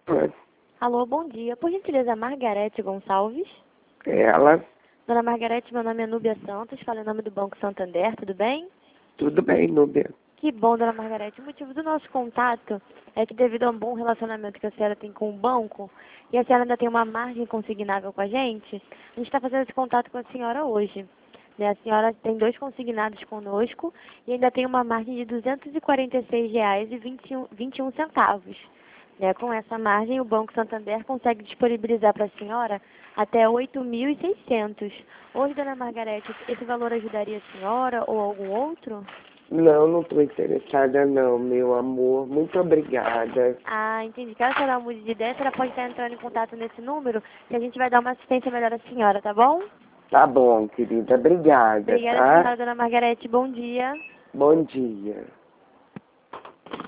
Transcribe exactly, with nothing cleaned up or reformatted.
Pode. Alô, bom dia. Por gentileza, Margarete Gonçalves? Ela, Dona Margarete, meu nome é Núbia Santos, falo em nome do Banco Santander, tudo bem? tudo bem, Núbia. Que bom, Dona Margarete. O motivo do nosso contato é que devido a um bom relacionamento que a senhora tem com o banco, e a senhora ainda tem uma margem consignável com a gente, a gente está fazendo esse contato com a senhora hoje. Né? A senhora tem dois consignados conosco e ainda tem uma margem de duzentos e quarenta e seis reais e vinte e um centavos. Né? Com essa margem, o Banco Santander consegue disponibilizar para a senhora até oito mil e seiscentos. Hoje, Dona Margarete, esse valor ajudaria a senhora ou algum outro? Não, não estou interessada não, meu amor. Muito obrigada. Ah, entendi. Caso a senhora mude de ideia, a senhora pode estar entrando em contato nesse número e a gente vai dar uma assistência melhor à senhora, tá bom? Tá bom, querida. Obrigada, Obrigada, tá? senhora, Dona Margarete. Bom dia. Bom dia.